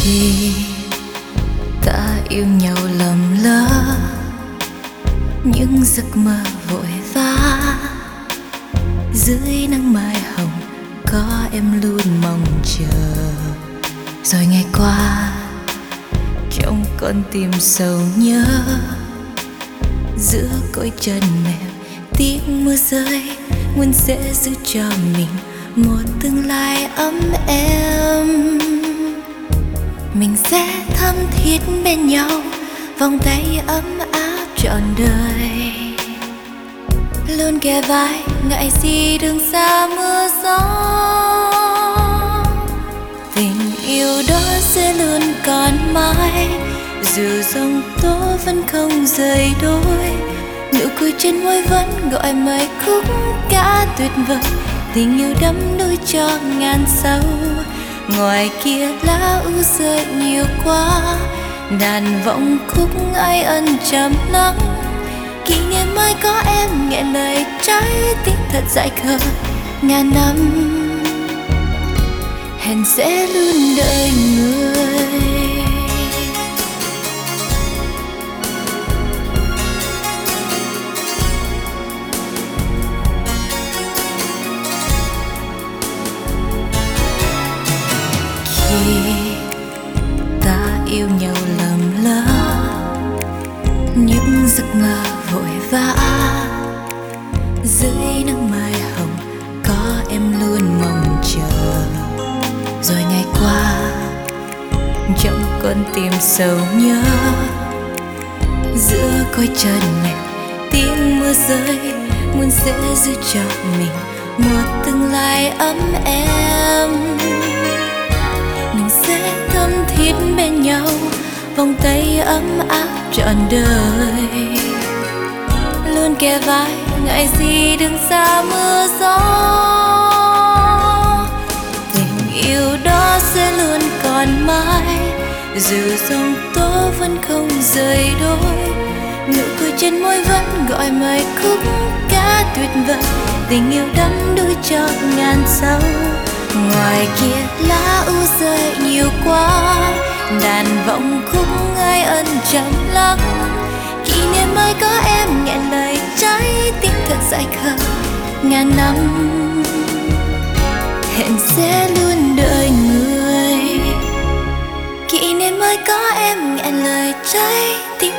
Khi ta yêu nhau lầm lỡ, những giấc mơ vội vã, dưới nắng mai hồng có em luôn mong chờ. Rồi ngày qua trong con tim sầu nhớ, giữa cõi chân mềm tiếng mưa rơi, muốn sẽ giữ cho mình một tương lai ấm êm. Mình sẽ thắm thiết bên nhau, vòng tay ấm áp trọn đời, luôn kề vai ngại gì đường xa mưa gió. Tình yêu đó sẽ luôn còn mãi, dù giông tố vẫn không rời đôi. Nụ cười trên môi vẫn gọi mấy khúc ca tuyệt vời, tình yêu đắm đuối cho ngàn sâu. Ngoài kia lá u rơi nhiều quá, đàn vọng khúc ai ân trầm lắng. Kỷ niệm mai có em nghẹn lời, trái tim thật dại khờ. Ngàn năm hẹn sẽ luôn đợi người. Khi ta yêu nhau lầm lỡ, những giấc mơ vội vã, dưới nắng mai hồng có em luôn mong chờ. Rồi ngày qua trong con tim sầu nhớ, giữa cõi chân mềm tiếng mưa rơi, muốn sẽ giữ cho mình một tương lai ấm êm. Mình sẽ thắm thiết bên nhau, vòng tay ấm áp trọn đời, luôn kề vai ngại gì đường xa mưa gió. Tình yêu đó sẽ luôn còn mãi, dù giông tố vẫn không rời đôi. Nụ cười trên môi vẫn gọi mấy khúc ca tuyệt vời, tình yêu đắm đuối cho ngàn sâu. Ngoài kia lá u rơi nhiều quá, đàn vọng khúc ai ân trầm lắng. Kỷ niệm mai có em nghẹn lời, trái tim thật dại khờ. Ngàn năm hẹn sẽ luôn đợi người. Kỷ niệm mai có em nghẹn lời, trái tim